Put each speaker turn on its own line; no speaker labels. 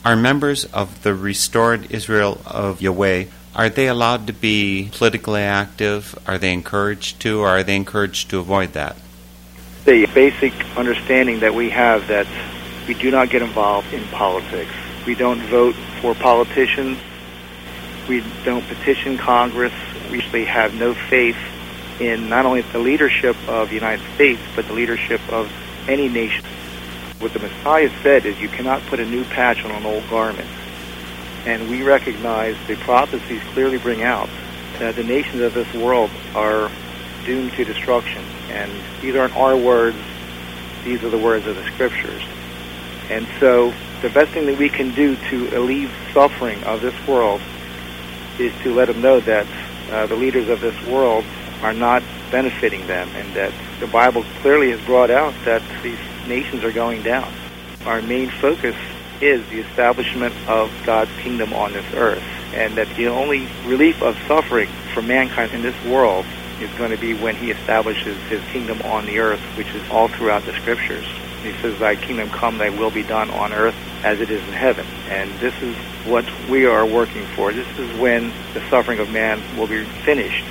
Are members of the restored Israel of Yahweh, are they allowed to be politically active? Are they encouraged to, or are they encouraged to avoid that?
The basic understanding that we have that we do not get involved in politics. We don't vote for politicians. We don't petition Congress. We usually have no faith in not only the leadership of the United States, but the leadership of any nation. What the Messiah said is you cannot put a new patch on an old garment. And we recognize the prophecies clearly bring out that the nations of this world are doomed to destruction. And these aren't our words, these are the words of the Scriptures. And so the best thing that we can do to alleviate suffering of this world is to let them know that the leaders of this world are not benefiting them, and that the Bible clearly has brought out that these nations are going down. Our main focus is the establishment of God's kingdom on this earth, and that the only relief of suffering for mankind in this world is going to be when He establishes His kingdom on the earth, which is all throughout the Scriptures. He says, "Thy kingdom come, thy will be done on earth as it is in heaven." And this is what we are working for. This is when the suffering of man will be finished.